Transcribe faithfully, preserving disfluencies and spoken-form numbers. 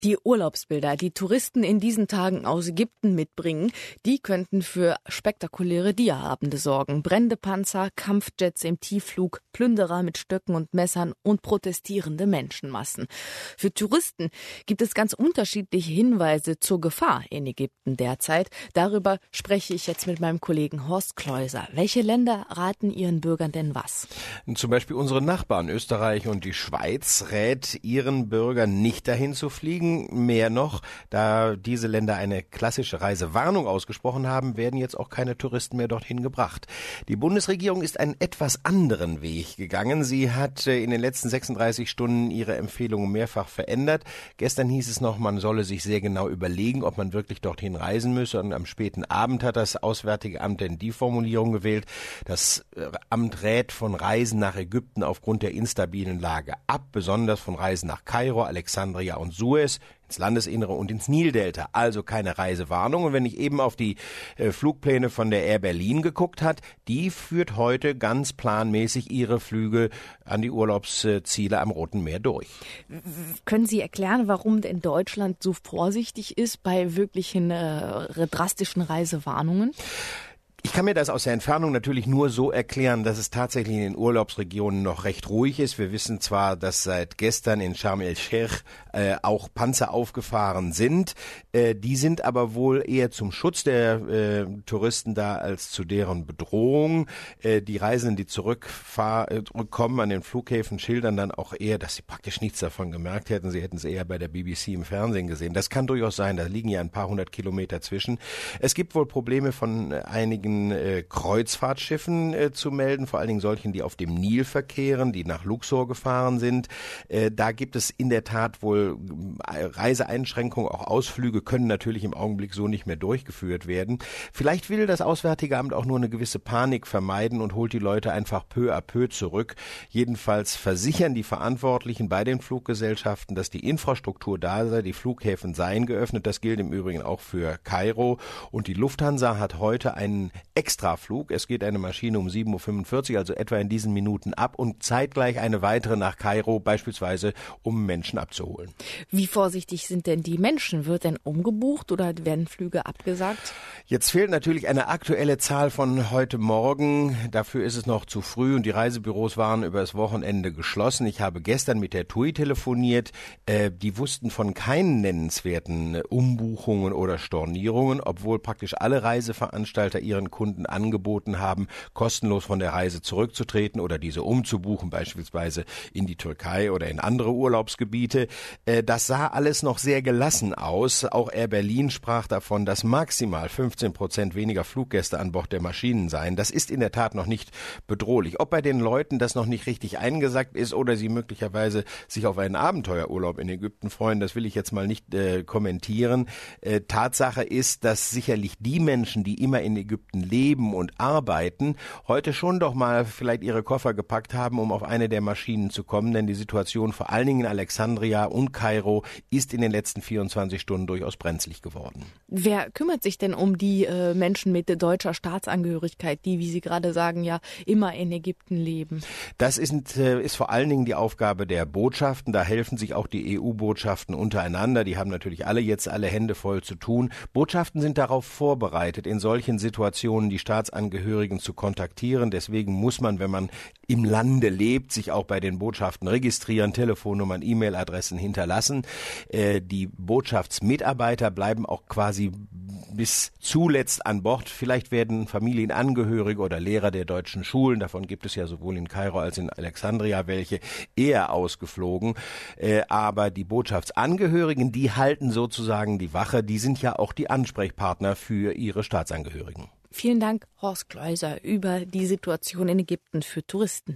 Die Urlaubsbilder, die Touristen in diesen Tagen aus Ägypten mitbringen, die könnten für spektakuläre Dia-Abende sorgen. Brennende Panzer, Kampfjets im Tiefflug, Plünderer mit Stöcken und Messern und protestierende Menschenmassen. Für Touristen gibt es ganz unterschiedliche Hinweise zur Gefahr in Ägypten derzeit. Darüber spreche ich jetzt mit meinem Kollegen Horst Kleuser. Welche Länder raten ihren Bürgern denn was? Zum Beispiel unsere Nachbarn Österreich und die Schweiz rät ihren Bürgern nicht dahin zu fliegen. Mehr noch, da diese Länder eine klassische Reisewarnung ausgesprochen haben, werden jetzt auch keine Touristen mehr dorthin gebracht. Die Bundesregierung ist einen etwas anderen Weg gegangen. Sie hat in den letzten sechsunddreißig Stunden ihre Empfehlungen mehrfach verändert. Gestern hieß es noch, man solle sich sehr genau überlegen, ob man wirklich dorthin reisen müsse. Und am späten Abend hat das Auswärtige Amt denn die Formulierung gewählt, das Amt rät von Reisen nach Ägypten aufgrund der instabilen Lage ab, besonders von Reisen nach Kairo, Alexandria und Suez, ins Landesinnere und ins Nildelta. Also keine Reisewarnung. Und wenn ich eben auf die äh, Flugpläne von der Air Berlin geguckt hat, die führt heute ganz planmäßig ihre Flüge an die Urlaubsziele am Roten Meer durch. Können Sie erklären, warum denn Deutschland so vorsichtig ist bei wirklichen äh, drastischen Reisewarnungen? Ich kann mir das aus der Entfernung natürlich nur so erklären, dass es tatsächlich in den Urlaubsregionen noch recht ruhig ist. Wir wissen zwar, dass seit gestern in Sharm el-Sheikh äh, auch Panzer aufgefahren sind. Äh, die sind aber wohl eher zum Schutz der äh, Touristen da als zu deren Bedrohung. Äh, die Reisenden, die zurückkommen an den Flughäfen, schildern dann auch eher, dass sie praktisch nichts davon gemerkt hätten. Sie hätten es eher bei der B B C im Fernsehen gesehen. Das kann durchaus sein. Da liegen ja ein paar hundert Kilometer zwischen. Es gibt wohl Probleme von einigen Äh, Kreuzfahrtschiffen äh, zu melden, vor allen Dingen solchen, die auf dem Nil verkehren, die nach Luxor gefahren sind. Äh, da gibt es in der Tat wohl äh, Reiseeinschränkungen, auch Ausflüge können natürlich im Augenblick so nicht mehr durchgeführt werden. Vielleicht will das Auswärtige Amt auch nur eine gewisse Panik vermeiden und holt die Leute einfach peu à peu zurück. Jedenfalls versichern die Verantwortlichen bei den Fluggesellschaften, dass die Infrastruktur da sei, die Flughäfen seien geöffnet. Das gilt im Übrigen auch für Kairo. Und die Lufthansa hat heute einen Extraflug. Es geht eine Maschine um sieben Uhr fünfundvierzig, also etwa in diesen Minuten ab und zeitgleich eine weitere nach Kairo, beispielsweise um Menschen abzuholen. Wie vorsichtig sind denn die Menschen? Wird denn umgebucht oder werden Flüge abgesagt? Jetzt fehlt natürlich eine aktuelle Zahl von heute Morgen. Dafür ist es noch zu früh und die Reisebüros waren über das Wochenende geschlossen. Ich habe gestern mit der T U I telefoniert. Äh, die wussten von keinen nennenswerten Umbuchungen oder Stornierungen, obwohl praktisch alle Reiseveranstalter ihren Kunden angeboten haben, kostenlos von der Reise zurückzutreten oder diese umzubuchen, beispielsweise in die Türkei oder in andere Urlaubsgebiete. Das sah alles noch sehr gelassen aus. Auch Air Berlin sprach davon, dass maximal fünfzehn Prozent weniger Fluggäste an Bord der Maschinen seien. Das ist in der Tat noch nicht bedrohlich. Ob bei den Leuten das noch nicht richtig eingesackt ist oder sie möglicherweise sich auf einen Abenteuerurlaub in Ägypten freuen, das will ich jetzt mal nicht äh, kommentieren. Äh, Tatsache ist, dass sicherlich die Menschen, die immer in Ägypten leben und arbeiten, heute schon doch mal vielleicht ihre Koffer gepackt haben, um auf eine der Maschinen zu kommen, denn die Situation vor allen Dingen in Alexandria und Kairo ist in den letzten vierundzwanzig Stunden durchaus brenzlig geworden. Wer kümmert sich denn um die äh, Menschen mit deutscher Staatsangehörigkeit, die, wie Sie gerade sagen, ja immer in Ägypten leben? Das ist, äh, ist vor allen Dingen die Aufgabe der Botschaften. Da helfen sich auch die E U-Botschaften untereinander. Die haben natürlich alle jetzt alle Hände voll zu tun. Botschaften sind darauf vorbereitet, in solchen Situationen die Staatsangehörigen zu kontaktieren. Deswegen muss man, wenn man im Lande lebt, sich auch bei den Botschaften registrieren, Telefonnummern, E-Mail-Adressen hinterlassen. Äh, die Botschaftsmitarbeiter bleiben auch quasi bis zuletzt an Bord. Vielleicht werden Familienangehörige oder Lehrer der deutschen Schulen, davon gibt es ja sowohl in Kairo als in Alexandria welche, eher ausgeflogen. Äh, aber die Botschaftsangehörigen, die halten sozusagen die Wache, die sind ja auch die Ansprechpartner für ihre Staatsangehörigen. Vielen Dank, Horst Kleuser, über die Situation in Ägypten für Touristen.